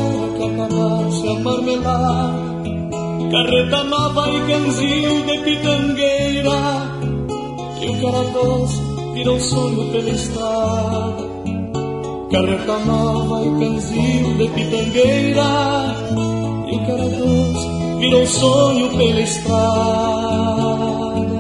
espera que acabasse a marmelada. Carreta nova e canzil de pitangueira, e o que era doce virou sonho pela estrada. Carreta nova e canzil de pitangueira, e o que era doce virou sonho pela estrada.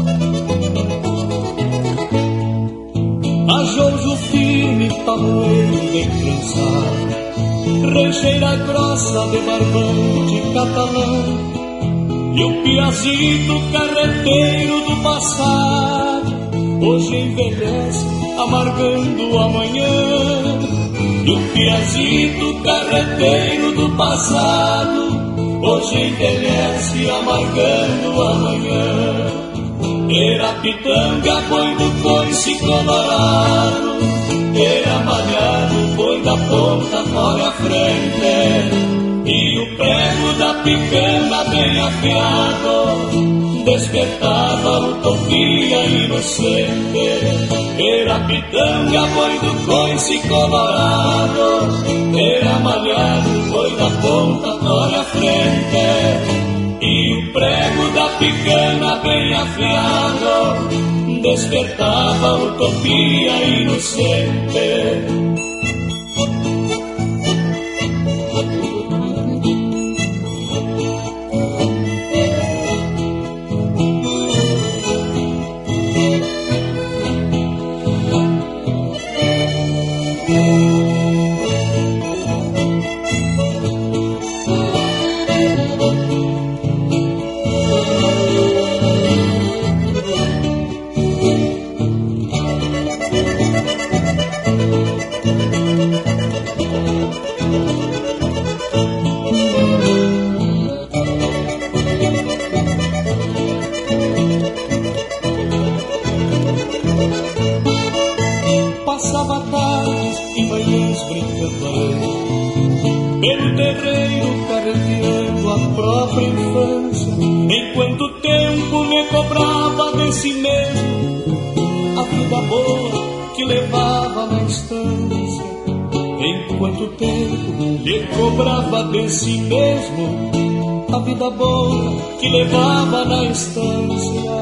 Ajojo firme, tavoeiro bem trançado, rancheira grossa de barbante catalã, e o piazito carreteiro do passado hoje envelhece amargando amanhã. E o piazito carreteiro do passado hoje envelhece amargando amanhã. Era pitanga, boi do coice colorado, era malhado, boi da ponta fora a frente, e o prego da picana bem afiado despertava utopia inocente. Era pitanga, boi do coice colorado, era malhado, boi da ponta fora a frente, e o prego da picana bem afiado despertava utopia inocente. Passava tardes e manhãs brincando pelo terreiro, carreteando a própria infância, enquanto o tempo me cobrava de si mesmo a vida boa que levava na estância. Enquanto o tempo lhe cobrava de si mesmo a vida boa que levava na estância.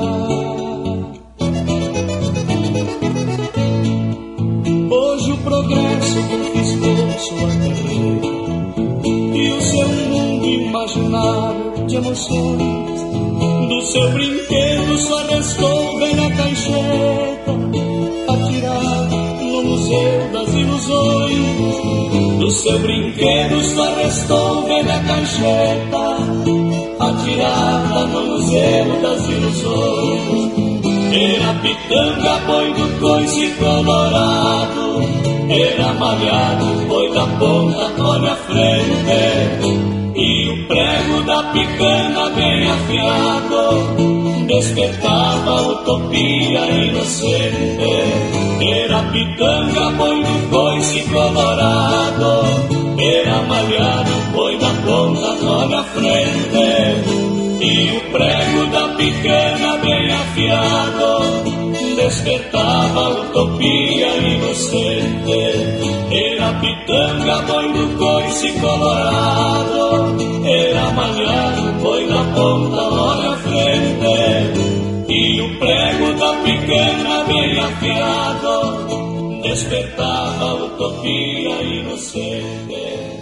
Hoje o progresso confiscou sua carreira e o seu mundo imaginário de emoções. Do seu brinquedo só restou velha caixeta atirada no museu das ilusões. Do seu brinquedo só restou velha caixeta atirada no museu das ilusões. Era pitanga, boi do coice colorado, era malhado, boi da ponta olha a frente, e o prego da picana bem afiado despertava utopia inocente. Era pitanga, boi do coice colorado, era malhado, boi da ponta olha a frente, e o prego da picana bem afiado despertava utopia inocente. Era pitanga, boi do coice colorado, era malhado, boi da ponta olha a frente, e o prego da picana bem afiado despertava utopia inocente.